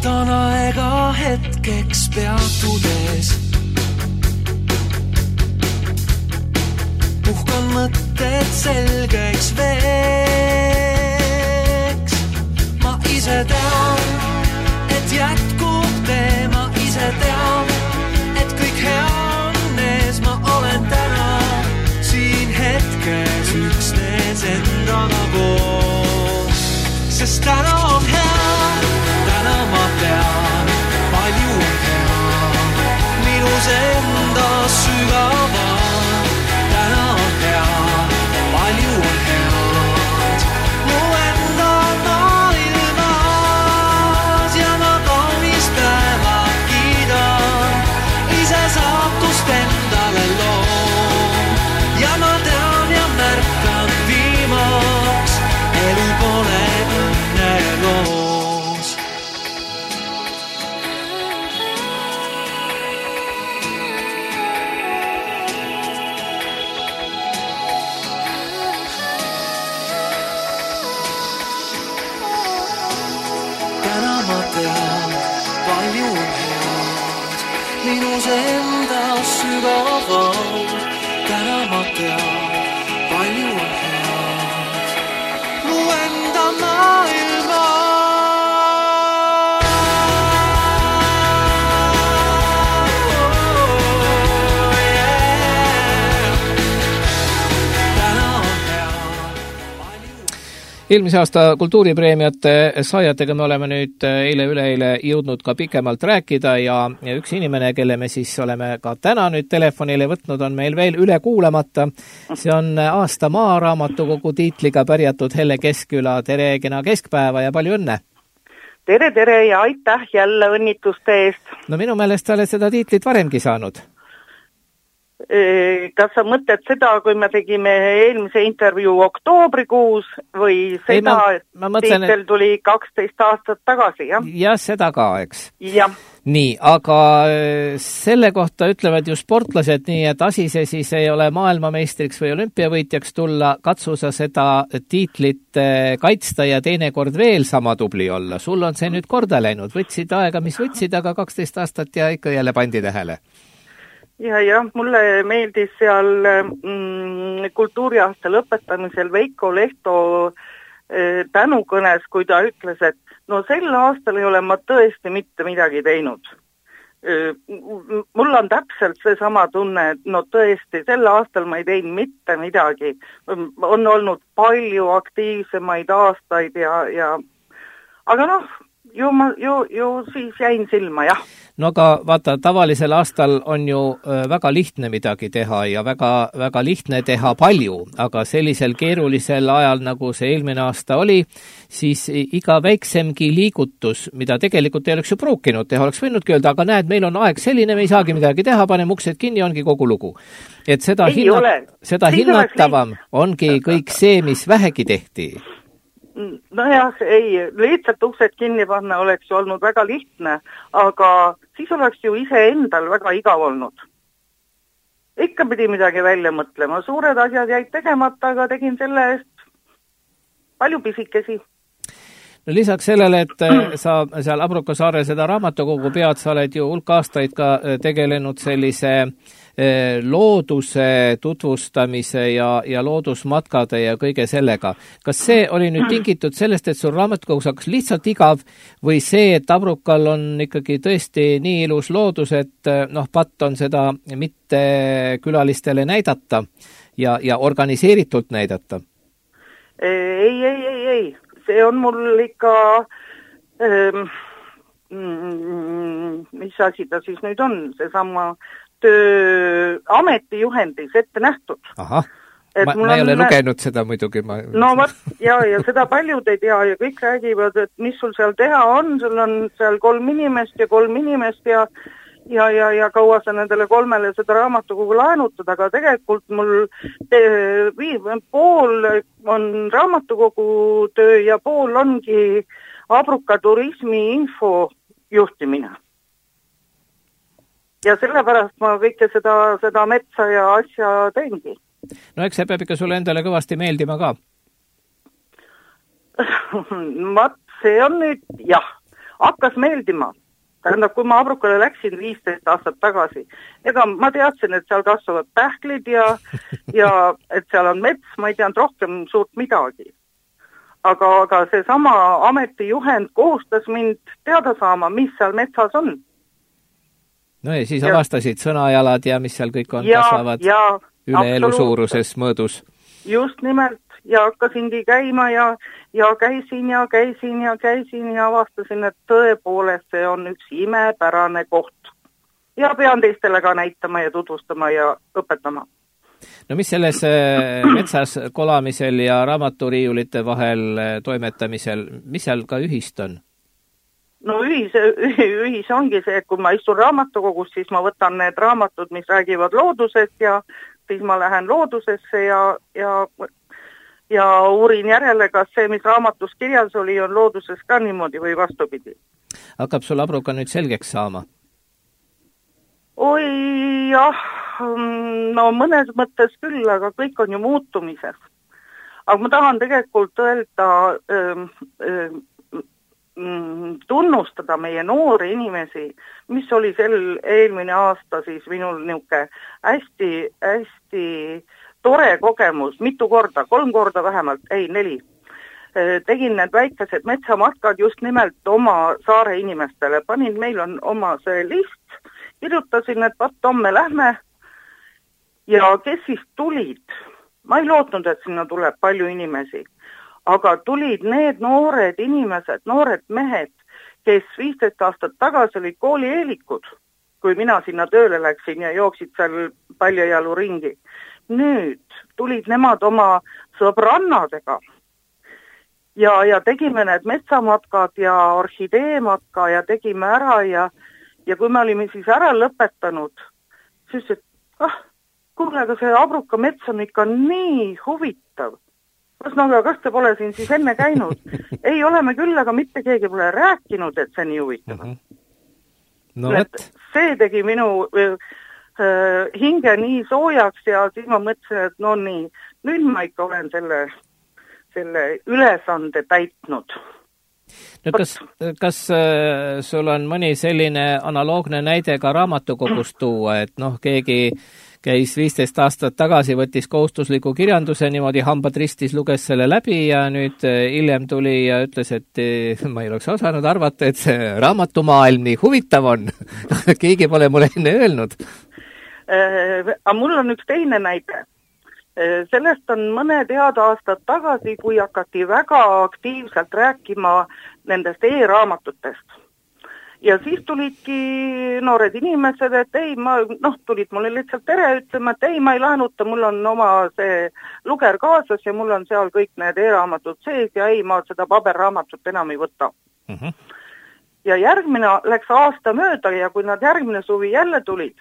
vaatan aega hetkeks peatudes. Puhkan mõtted selgeks veeks. Ma ise tean, et jätkub tee. Ma ise tean, et kõik hea on ees. Ma olen täna siin hetkes üksnes endaga koos. Sest täna on hea, täna ma tean, palju on hea. Minus enda sügava, täna on hea, palju on head. Mu enda maailmas ja ma kaunis päeva kiidan. Ise saatust endale loon ja ma tean ja märkan viimaks. Elu pole õnne loos. Täna ma tean, palju on head. Minus enda sügaval. Täna ma tean, palju on head. Mu enda maailma. Oh, yeah. Täna on hea, palju. Eelmise aasta kultuuripreemiate saajatega me oleme nüüd eile-üleeile jõudnud ka pikemalt rääkida ja, ja üks inimene, kelle me siis oleme ka täna nüüd telefonile võtnud, on meil veel üle kuulamata. See on aasta maaraamatukogu tiitliga pärjatud Helle Keskküla. Tere, kena keskpäeva ja palju õnne! Tere, tere ja aitäh jälle õnnituste eest. No minu meelest sa oled seda tiitlit varemgi saanud. Kas sa mõtled seda, kui me tegime eelmise intervjuu oktoobrikuus või seda, Ei, ma, ma mõtlen, tiitel tuli kaksteist aastat tagasi, jah? Ja seda ka, eks? Jah. Nii, aga selle kohta ütlevad ju sportlased nii, et asi see siis ei ole maailmameistriks või olümpiavõitjaks tulla, katsu sa seda tiitlit kaitsta ja teinekord veel sama tubli olla. Sul on see nüüd korda läinud, võtsid aega, mis võtsid, aga kaksteist aastat ja ikka jälle pandi tähele. Ja, jah, mulle meeldis seal mm, kultuuriaasta lõpetamisel Veiko Lehto eh, tänukõnes, kui ta ütles, et no sel aastal ei ole ma tõesti mitte midagi teinud. Eh, mul on täpselt see sama tunne, et no tõesti, sel aastal ma ei teinud mitte midagi. On olnud palju aktiivsemaid aastaid ja, ja aga noh, ju, ma, ju, ju siis jäin silma, jah. No aga vaata, tavalisel aastal on ju väga lihtne midagi teha ja väga, väga lihtne teha palju, aga sellisel keerulisel ajal, nagu see eelmine aasta oli, siis iga väiksemgi liigutus, mida tegelikult ei oleks ju pruukinud teha, oleks võinudki öelda, aga näed, meil on aeg selline, me ei saagi midagi teha, paneme uksed kinni, ongi kogu lugu. Et seda, hinna, seda hinnatavam ongi kõik see, mis vähegi tehti. No jah, ei, lihtsalt uksed kinni panna oleks ju olnud väga lihtne, aga siis oleks ju ise endal väga igav olnud. Ikka pidi midagi välja mõtlema, suured asjad jäid tegemata, aga tegin selle eest palju pisikesi. No lisaks sellele, et sa seal Abruka saare seda raamatukogu pead, sa oled ju hulk aastaid ka tegelenud sellise looduse tutvustamise ja, ja loodusmatkade ja kõige sellega. Kas see oli nüüd tingitud sellest, et sul raamatukogus hakkas lihtsalt igav või see, et Abrukal on ikkagi tõesti nii ilus loodus, et noh, patt on seda mitte külalistele näidata ja, ja organiseeritult näidata? Ei, ei, ei, ei. See on mul ikka, ähm, mis asi ta siis nüüd on, see sama töö ametijuhendis ette nähtud. Aha, ma, ma ei ole nä... lugenud seda muidugi. Ma... No võt, ja, ja seda paljud ei tea ja kõik räägivad, et mis sul seal teha on, sul on seal kolm inimest ja kolm inimest ja ja, ja, ja kaua sa nendele kolmele seda raamatukogu laenutada, aga tegelikult mul te, pool on raamatukogu töö ja pool ongi Abruka turismi info juhtimine. Ja sellepärast ma kõike seda, seda metsa ja asja teengi. No eks see peab ikka sulle endale kõvasti meeldima ka. Mat, see on nüüd, jah. hakkas meeldima. Tähendab, kui ma Abrukale läksin viisteist aastat tagasi, ega ma teadsin, et seal kasvavad pähklid ja, ja et seal on mets, ma ei teadnud rohkem suurt midagi. Aga, aga see sama ametijuhend kohustas mind teada saama, mis seal metsas on. No ja siis ja. avastasid sõnajalad ja mis seal kõik on, ja, kasvavad ja, üle elu suuruses mõõdus. Just nimelt. Ja hakkasingi käima ja, ja käisin ja käisin ja käisin ja avastasin, et tõepoolest see on üks imepärane koht. Ja pean teistele ka näitama ja tutvustama ja õpetama. No mis selles metsas kolamisel ja raamaturiiulite vahel toimetamisel, mis seal ka ühist on? No ühis, ühis ongi see, et kui ma istun raamatukogus, siis ma võtan need raamatud, mis räägivad loodusest ja siis ma lähen loodusesse ja, ja ja uurin järele, kas see, mis raamatus kirjas oli, on looduses ka niimoodi või vastupidi. Hakkab sul Abruka nüüd selgeks saama? Oi, jah, no mõnes mõttes küll, aga kõik on ju muutumises. Aga ma tahan tegelikult öelda, öö, öö, tunnustada meie noori inimesi, mis oli sel eelmine aasta siis minul niuke hästi, hästi tore kogemus, mitu korda, kolm korda vähemalt, ei, neli. Tegin need väikesed metsamatkad just nimelt oma saare inimestele. Panin, meil on oma see list, kirjutasin, et vaat homme lähme ja kes siis tulid? Ma ei lootnud, et sinna tuleb palju inimesi, aga tulid need noored inimesed, noored mehed, kes viisteist aastat tagasi olid koolieelikud, kui mina sinna tööle läksin ja jooksid seal paljajalu ringi. Nüüd tulid nemad oma sõbrannadega ja, ja tegime need metsamatkad ja orhideematka ja tegime ära ja, ja kui me olime siis ära lõpetanud, siis et ah, kuule, aga see Abruka mets on ikka nii huvitav. Kas, no, kas te pole siin siis enne käinud? Ei oleme küll, aga mitte keegi pole rääkinud, et see nii huvitav. Mm -hmm. No, et see tegi minu hinge nii soojaks ja siis ma mõtlesin, et no nii, nüüd ma ikka olen selle, selle ülesande täitnud. No kas, kas äh, sul on mõni selline analoogne näide ka raamatukogust tuua, et noh, keegi käis viisteist aastat tagasi, võttis kohustusliku kirjanduse, niimoodi hambad ristis, luges selle läbi ja nüüd hiljem tuli ja ütles, et ma ei oleks osanud arvata, et see raamatumaailm nii huvitav on. Keegi pole mulle enne öelnud. Aga mul on üks teine näide. Sellest on mõned head aastad tagasi, kui hakati väga aktiivselt rääkima nendest e-raamatutest. Ja siis tulidki noored inimesed, et ei, ma, noh, tulid mulle lihtsalt tere ütlema, et ei, ma ei laenuta, mul on oma see luger kaasas ja mul on seal kõik need e-raamatud sees ja ei, ma seda paberraamatut enam ei võta. Uh-huh. Ja järgmine läks aasta mööda ja kui nad järgmine suvi jälle tulid,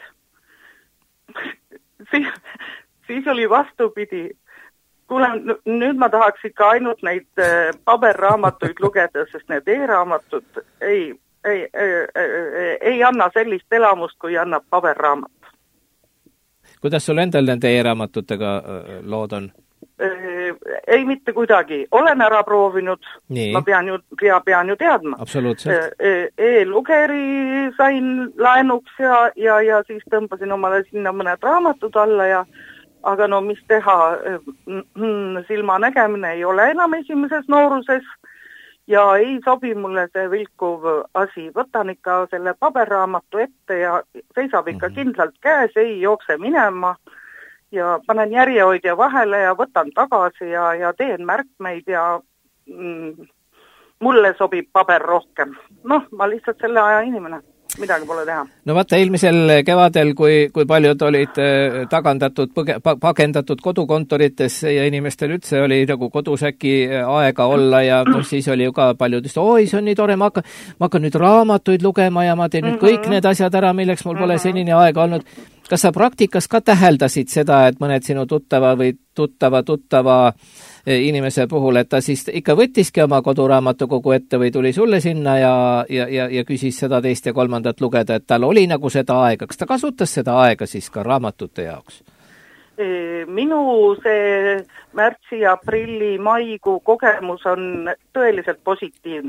siis, siis oli vastupidi. Kuule, nüüd ma tahaks ikka ainult neid paberraamatuid lugeda, sest need e-raamatud ei, ei, ei, ei, ei anna sellist elamust, kui annab paberraamat. Kuidas sul endal nende e-raamatutega lood on? Ei mitte kuidagi. Olen ära proovinud. Nii. Ma pean ju, pea, pean ju teadma. Absoluutselt. E-lugeri sain laenuks ja, ja, ja siis tõmbasin omale sinna mõned raamatud alla ja aga no mis teha, silma nägemine ei ole enam esimeses nooruses ja ei sobi mulle see vilkuv asi. Võtan ikka selle paberraamatu ette ja seisab ikka mm-hmm. kindlalt käes, ei jookse minema ja panen järjehoidja vahele ja võtan tagasi ja, ja teen märkmeid ja mm, mulle sobib paber rohkem. Noh, ma lihtsalt selle aja inimene. Midagi pole teha. No vaata, eelmisel kevadel, kui, kui paljud olid tagandatud, pagendatud kodukontorites ja inimestel üldse oli nagu kodus äkki aega olla ja no, siis oli ju ka paljud, oi, see on nii tore, ma hakkan, ma hakkan nüüd raamatuid lugema ja ma teen nüüd kõik need asjad ära, milleks mul pole senini aega olnud. Kas sa praktikas ka täheldasid seda, et mõned sinu tuttava või tuttava tuttava inimese puhul, et ta siis ikka võttiski oma koduraamatukogu ette või tuli sulle sinna ja, ja, ja, ja küsis seda teist ja kolmandat lugeda, et tal oli nagu seda aega. Kas ta kasutas seda aega siis ka raamatute jaoks? Minu see märtsi, aprilli, maikuu kogemus on tõeliselt positiivne.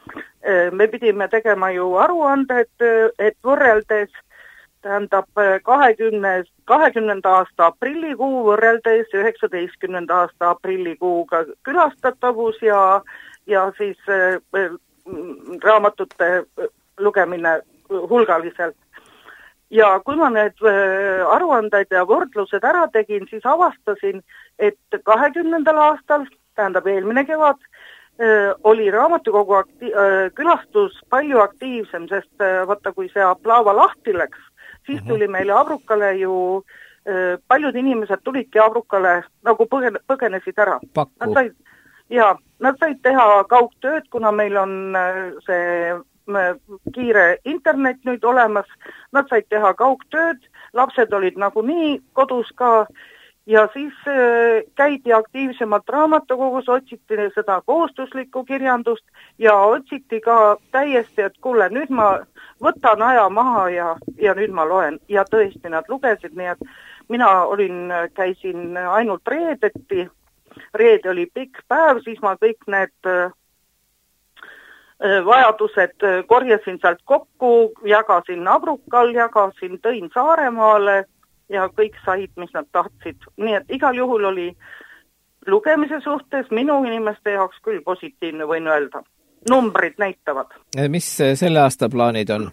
me pidime tegema ju aruanded, et võrreldes tähendab kahekümne, kahekümnenda aasta aprillikuu võrreldes üheksateistkümnenda aasta aprillikuuga külastatavus ja, ja siis äh, raamatute lugemine hulgaliselt. Ja kui ma need äh, aruanded ja võrdlused ära tegin, siis avastasin, et kahekümnendal aastal, tähendab eelmine kevad, äh, oli raamatukogu akti- äh, külastus palju aktiivsem, sest äh, vaata, kui see Aplava lahti läks, siis tuli meile Abrukale ju, paljud inimesed tulidki Abrukale nagu põgen, põgenesid ära. Nad said, ja, nad said teha kaugtööd, kuna meil on see kiire internet nüüd olemas. Nad said teha kaugtööd, lapsed olid nagunii kodus ka ja siis käidi aktiivsemalt raamatukogus, otsiti seda kohustuslikku kirjandust ja otsiti ka täiesti, et kuule, nüüd ma võtan aja maha ja, ja nüüd ma loen. Ja tõesti nad lugesid, nii et mina olin, käisin ainult reedeti, reede oli pikk päev, siis ma kõik need vajadused korjasin sealt kokku, jagasin Abrukal, jagasin, tõin Saaremaale ja kõik said, mis nad tahtsid. Nii et igal juhul oli lugemise suhtes minu inimeste jaoks küll positiivne, võin öelda. Numbrid näitavad. Mis selle aasta plaanid on?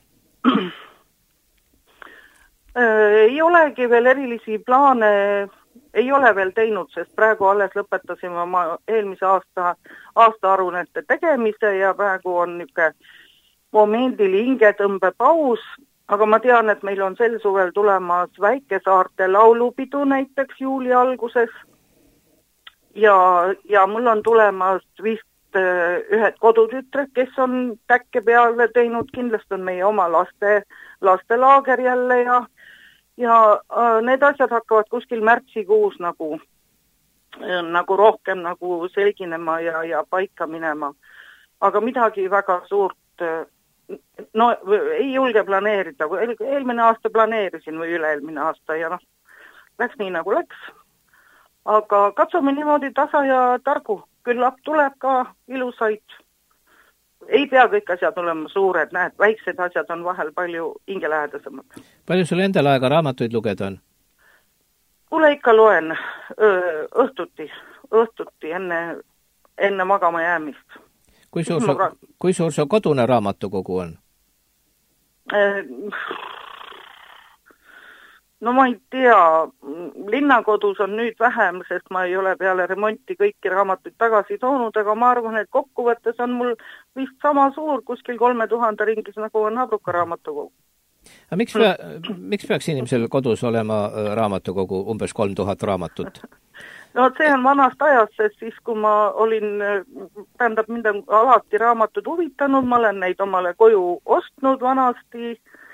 Ei olegi veel erilisi plaane, ei ole veel teinud, sest praegu alles lõpetasime oma eelmise aasta aastaaruannete tegemise ja praegu on niisugune momendil hingetõmbepaus, aga ma tean, et meil on sel suvel tulemas Väikesaarte laulupidu näiteks juuli alguses ja, ja mul on tulemas vist ühed kodutütred, kes on täkke peale teinud, kindlasti on meie oma laste, lastelaager jälle ja, ja need asjad hakkavad kuskil märtsikuus nagu, nagu rohkem nagu selginema ja, ja paika minema. Aga midagi väga suurt no ei julge planeerida, eelmine aasta planeerisin või üle-eelmine aasta ja noh, läks nii nagu läks. Aga katsume niimoodi tasa ja targu, küllap tuleb ka ilusaid. Ei pea kõik asjad olema suured, näed, väiksed asjad on vahel palju hingelähedasemad. Palju sul endal aega raamatuid lugeda on? Kuule ikka loen öö, õhtuti, õhtuti enne, enne magama jäämist. Kui suur, su, kui suur su kodune raamatukogu on? No ma ei tea, linnakodus on nüüd vähem, sest ma ei ole peale remonti kõiki raamatuid tagasi toonud, aga ma arvan, et kokkuvõttes on mul vist sama suur kuskil kolme tuhande ringis, nagu on Abruka raamatukogu. Aga miks, pea, miks peaks inimesel kodus olema raamatukogu umbes kolm tuhat raamatut? No see on vanast ajast, sest siis kui ma olin, tähendab mind on alati raamatud huvitanud, ma olen neid omale koju ostnud vanasti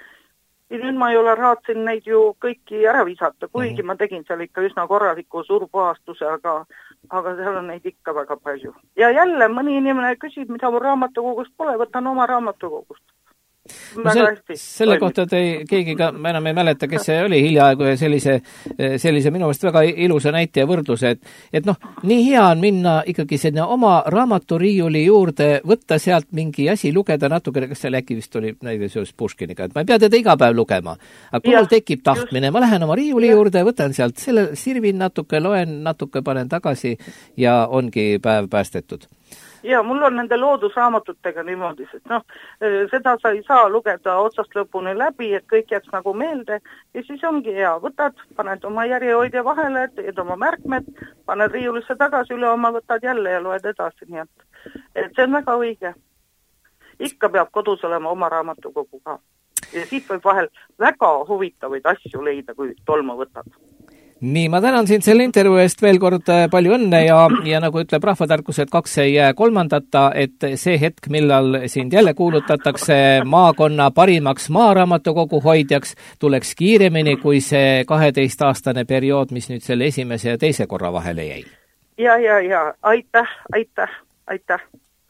ja nüüd ma ei ole raatsin neid ju kõiki ära visata, kuigi mm-hmm. ma tegin seal ikka üsna korraliku suurpuhastuse, aga, aga seal on neid ikka väga palju. Ja jälle mõni inimene küsib, mida mul raamatukogust pole, võtan oma raamatukogust. No selle, selle kohta ei, keegi ka, ma enam ei mäleta, kes see oli hiljaaegu ja sellise, sellise minu meelest väga ilusa näite ja võrdluse, et, et noh, nii hea on minna ikkagi sinna oma raamaturiiuli juurde, võtta sealt mingi asi, lugeda natukene, kas seal äkki vist oli näiteks seoses Puškiniga, et ma ei pea teda iga päev lugema, aga kui mul tekib tahtmine, ma lähen oma riiuli ja. juurde, võtan sealt selle, sirvin natuke, loen natuke, panen tagasi ja ongi päev päästetud. Ja mul on nende loodusraamatutega niimoodi, sest noh, seda sa ei saa lugeda otsast lõpuni läbi, et kõik jääks nagu meelde ja siis ongi hea, võtad, paned oma järjehoidja vahele, teed oma märkmed, paned riiulisse tagasi üle oma, võtad jälle ja loed edasi, nii et, et see on väga õige. Ikka peab kodus olema oma raamatukogu ka ja siit võib vahel väga huvitavaid asju leida, kui tolmu võtad. Nii, ma tänan sind selle intervjuu eest veel kord palju õnne ja, ja nagu ütleb rahvatarkus, et kaks ei jää kolmandata, et see hetk, millal sind jälle kuulutatakse maakonna parimaks maaraamatukogu hoidjaks, tuleks kiiremini kui see kaheteistaastane periood, mis nüüd selle esimese ja teise korra vahele jäi. Ja, ja, ja, aitäh, aitäh, aitäh.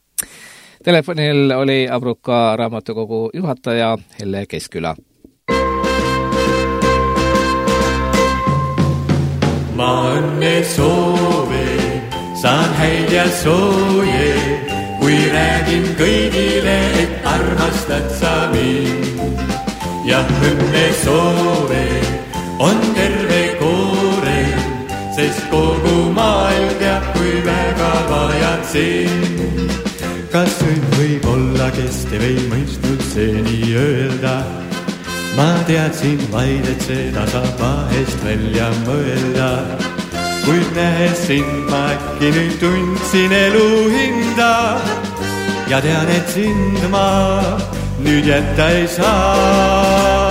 Telefonil oli Abruka raamatukogu juhataja Helle Keskküla. Ma õnne soove, saan häid ja sooje, kui räägin kõigile armastad sa mind ja õnne soove on terve koore, sest kogu maailm teab, kui väga vajan sind. Kas nüüd võib olla, kes te ei mõistnud seni öelda? Ma teadsin vaid, et seda saab vahest välja mõelda. Kuid nähes sind ma äkki nüüd tundsin elu hinda ja tean, et sind ma nüüd jätta ei saa.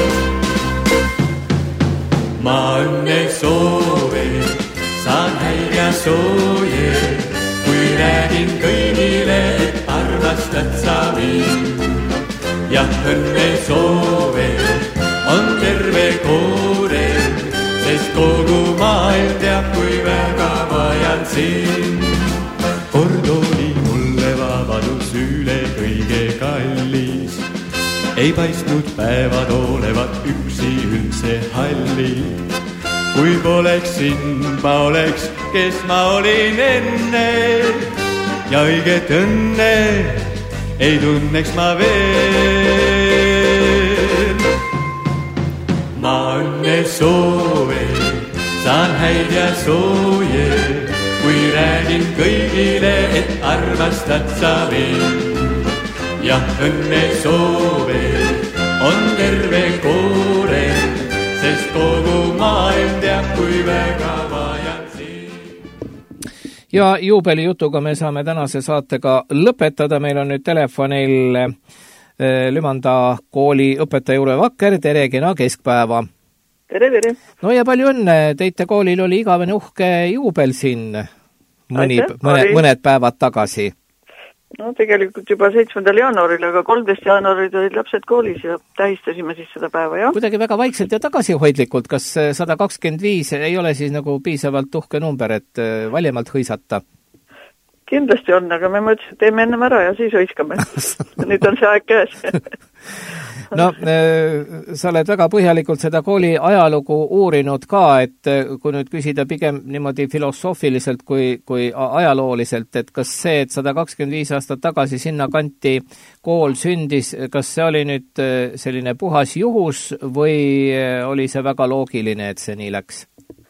Ma õnne soove saan häid ja sooje, kui räägin kõigile, et armastad sa mind. Ja õnne soove on terve koore, sest kogu maailm teab, kui väga vajan sind. Kord oli mulle vabadus üle kõige kallis, ei paistnud päevad olevat üksi üldse hallid. Kui poleks sind, ma oleks, kes ma olin enne ja õiget õnne ei tunneks ma veel. Ma õnne soove saan häid ja sooje, kui räägin kõigile, et armastad sa mind. Ja õnne soove on terve koore, sest kogu maailm teab, kui väga vajan sind. Ja juubelijutuga me saame tänase saatega lõpetada. Meil on nüüd telefonil Lümanda kooli õpetaja Jure Vakker. Tere, kena keskpäeva. Tere, tere. No ja palju õnne. Teite koolil oli igavene uhke juubel siin mõni, Aitäh, mõne, oli. mõned päevad tagasi. No tegelikult juba seitsmendal jaanuaril, aga kolmteist jaanuaril olid lapsed koolis ja tähistasime siis seda päeva, jah. Kuidagi väga vaikselt ja tagasihoidlikult. Kas sada kakskümmend viis ei ole siis nagu piisavalt uhke number, et valjemalt hõisata? Kindlasti on, aga me mõtlesin, et teeme ennem ära ja siis hõiskame. Nüüd on see aeg käes. No, sa oled väga põhjalikult seda kooli ajalugu uurinud ka, et kui nüüd küsida pigem niimoodi filosoofiliselt kui, kui ajalooliselt, et kas see, et sada kakskümmend viis aastat tagasi sinna kanti kool sündis, kas see oli nüüd selline puhas juhus või oli see väga loogiline, et see nii läks?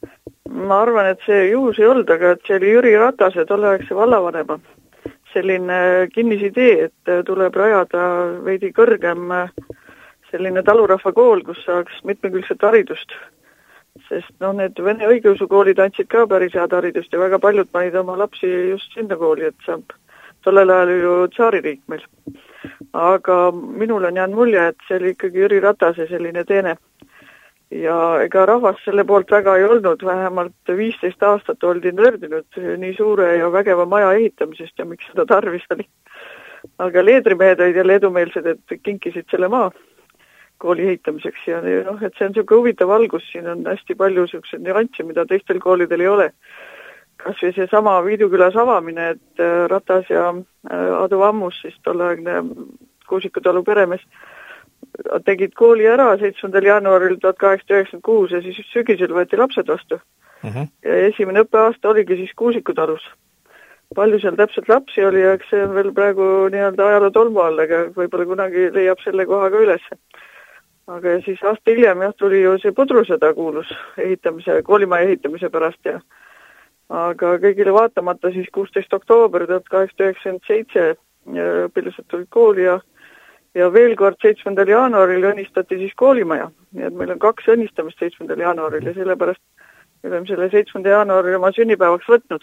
Ma arvan, et see juhus ei olnud, aga et see oli Jüri Ratase tolleaegse vallavanema selline kinnisidee, et tuleb rajada veidi kõrgem selline talurahva kool, kus saaks mitmekülgset haridust. Sest no, need vene õigeusukoolid andsid ka päris head haridust ja väga paljud panid oma lapsi just sinna kooli, et saab tollel ajal ju tsaaririik meil. Aga minul on jäänud mulje, et see oli ikkagi Jüri Ratase selline teene. Ja ega rahvas selle poolt väga ei olnud, vähemalt viisteist aastat oldi nördinud nii suure ja vägeva maja ehitamisest ja miks seda tarvis oli. Aga leedrimehed olid ja leedumeelsed, et kinkisid selle maa kooli ehitamiseks ja noh, et see on selline huvitav algus, siin on hästi palju selliseid nüansse, mida teistel koolidel ei ole. Kas või see sama Viidukülas avamine, et Ratas ja Adu Ammus, siis tolleaegne Kuusikutalu peremees, tegid kooli ära seitsmendal jaanuaril tuhat kaheksasada üheksakümmend kuus ja siis sügisel võeti lapsed vastu. Uh-huh. Ja esimene õppeaasta oligi siis Kuusikutalus. Palju seal täpselt lapsi oli ja see on veel praegu nii-öelda ajaloo tolmu all, aga võib-olla kunagi leiab selle koha ka üles. Aga siis aasta hiljem jah, tuli ju see Pudruseda kuulus ehitamise, koolimaja ehitamise pärast ja aga kõigile vaatamata siis kuusteist oktoober tuhat kaheksasada üheksakümmend seitse õpilased tulid kooli ja Ja veel kord seitsmendal jaanuaril õnnistati siis koolimaja. Nii et meil on kaks õnnistamist seitsmendal jaanuaril ja sellepärast me oleme selle seitsmendal jaanuaril oma sünnipäevaks võtnud.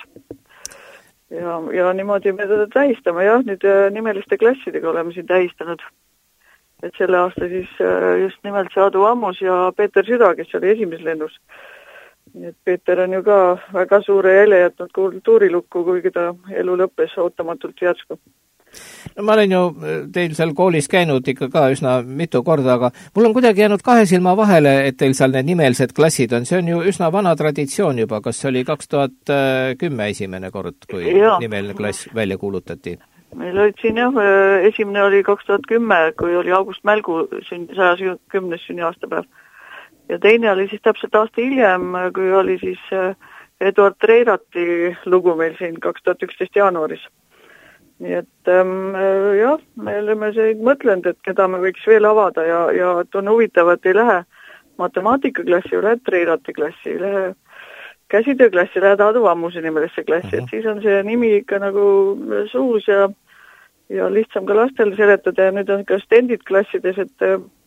Ja, ja niimoodi me teda tähistame, jah, nüüd nimeliste klassidega oleme siin tähistanud. Et selle aasta siis just nimelt see Adu Ammus ja Peeter Süda, kes oli esimeses lennus. Nii et Peeter on ju ka väga suure jälje jätnud kultuurilukku, kuigi ta elu lõppes ootamatult järsku. No, ma olen ju teil seal koolis käinud ikka ka üsna mitu korda, aga mul on kuidagi jäänud kahe silma vahele, et teil seal need nimelsed klassid on. See on ju üsna vana traditsioon juba. Kas see oli kaks tuhat kümme esimene kord, kui ja. Nimeline klass välja kuulutati? Meil olid siin jah, esimene oli kaks tuhat kümme, kui oli August Mälgu saja kümnes sünni aastapäev. Ja teine oli siis täpselt aasta hiljem, kui oli siis Eduard Reirati lugu meil siin kaks tuhat üksteist jaanuaris. nii et ähm, jah, me oleme siin mõtlenud, et keda me võiks veel avada ja, ja et on huvitav, et ei lähe matemaatikaklassi, ei lähe treiratiklassi, ei lähe käsitööklassi, lähed Aadu Vammuse nimelisse klassi, et siis on see nimi ikka nagu suus ja ja lihtsam ka lastele seletada ja nüüd on ka stendid klassides, et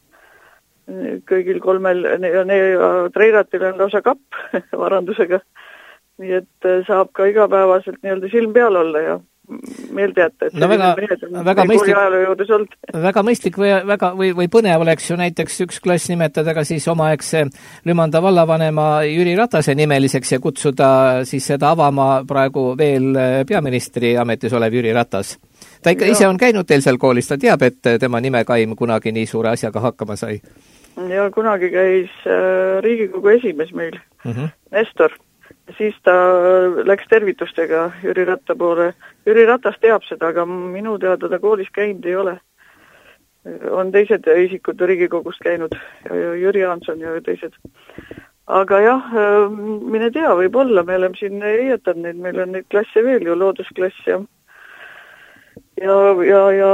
kõigil kolmel ja treiratil on lausa kapp varandusega, nii et saab ka igapäevaselt nii-öelda silm peal olla ja meelde jätta, et no väga, väga mõistlik, väga mõistlik või, väga, või, või põnev oleks ju näiteks üks klass nimetada ka siis omaaegse Lümanda vallavanema Jüri Ratase nimeliseks ja kutsuda siis seda avama praegu veel peaministri ametis olev Jüri Ratas. Ta ikka ja. Ise on käinud teil seal koolis, ta teab, et tema nimekaim kunagi nii suure asjaga hakkama sai. Ja kunagi käis äh, Riigikogu esimees meil, mm-hmm. Nestor. Siis ta läks tervitustega Jüri Ratta poole. Jüri Ratas teab seda, aga minu teada ta koolis käinud ei ole. On teised isikud Riigikogust käinud, Jüri Jaanson ja teised. Aga jah, mine tea, võib olla, me oleme siin eietanud neid, meil on neid klasse veel ju, loodusklass ja ja, ja, ja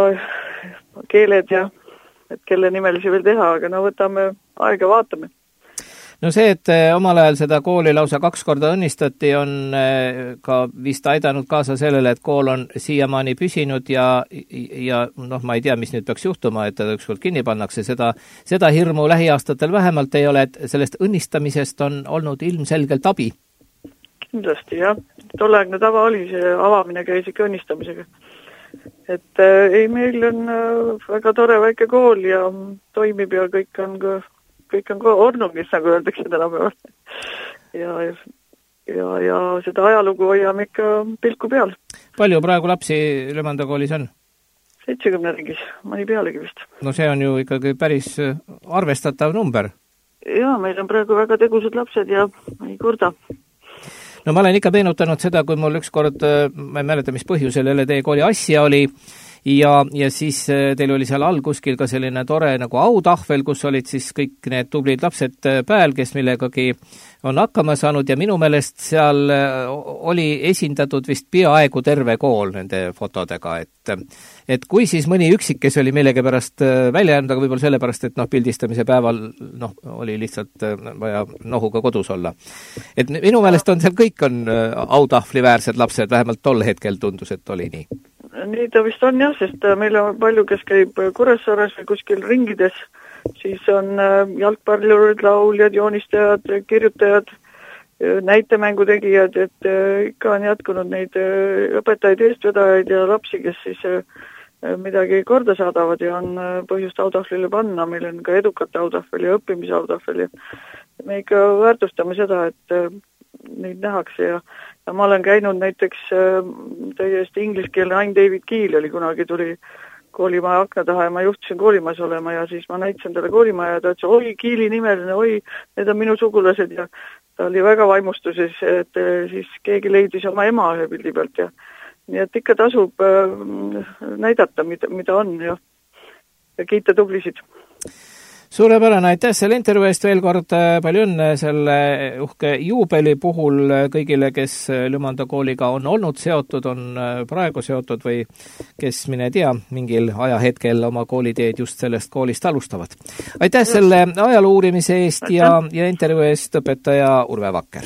keeled ja et kelle nimelisi veel teha, aga no võtame aega, vaatame. No see, et omal ajal seda kooli lausa kaks korda õnnistati, on ka vist aidanud kaasa sellele, et kool on siiamaani püsinud ja, ja noh, ma ei tea, mis nüüd peaks juhtuma, et ta ükskord kinni pannakse. Seda, seda hirmu lähiaastatel vähemalt ei ole, et sellest õnnistamisest on olnud ilmselgelt abi. Kindlasti, jah. Tolleaegne tava oli, see avamine käis ikka õnnistamisega. Et äh, ei, meil on äh, väga tore väike kool ja toimib ja kõik on ka kõik on ka ornungis, nagu öeldakse tänapäeval. Ja, ja, ja seda ajalugu hoiame ikka pilku peal. Palju praegu lapsi Lümanda koolis on? seitsekümne ringis, mõni pealegi vist. No see on ju ikkagi päris arvestatav number. Jaa, meil on praegu väga tegusad lapsed ja ei kurda. No ma olen ikka meenutanud seda, kui mul ükskord, ma ei mäleta, mis põhjusel L D kooli asja oli, ja, ja siis teil oli seal all kuskil ka selline tore nagu autahvel, kus olid siis kõik need tublid lapsed pääl, kes millegagi on hakkama saanud ja minu meelest seal oli esindatud vist peaaegu terve kool nende fotodega, et, et kui siis mõni üksik, kes oli millegi pärast välja jäänud, aga võib-olla sellepärast, et noh, pildistamise päeval noh, oli lihtsalt vaja nohuga kodus olla. Et minu meelest on seal kõik on autahvliväärsed lapsed, vähemalt tol hetkel tundus, et oli nii. Nii ta vist on jah, sest meil on palju, kes käib Kuressaares või kuskil ringides, siis on jalgpallurid, lauljad, joonistajad, kirjutajad, näitemängutegijad, et ikka on jätkunud neid õpetajaid, eestvedajaid ja lapsi, kes siis midagi korda saadavad ja on põhjust autahvlile panna, meil on ka edukate autahvel ja õppimise autahvel ja me ikka väärtustame seda, et neid nähakse ja, ja ma olen käinud näiteks äh, täiesti ingliskeelne Ain David Kiil oli kunagi, tuli koolimaja akna taha ja ma juhtusin koolimajas olema ja siis ma näitasin talle koolimaja ja ta ütles, oi Kiili nimeline, oi, need on minu sugulased ja ta oli väga vaimustuses, et äh, siis keegi leidis oma ema ühe pildi pealt ja nii et ikka tasub äh, näidata, mida, mida on ja, ja kiita tublisid. Suurepärane, aitäh selle intervjuu eest veel kord, palju õnne selle uhke juubeli puhul kõigile, kes Lümanda kooliga on olnud seotud, on praegu seotud või kes, mine tea, mingil ajahetkel oma kooliteed just sellest koolist alustavad. Aitäh selle ajaloo uurimise eest ja, ja intervjuu eest õpetaja Urve Vakker.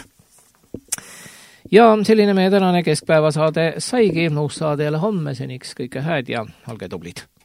Ja selline meie tänane keskpäevasaade saigi, uus saade jälle homme, seniks kõike hääd ja olge tublid.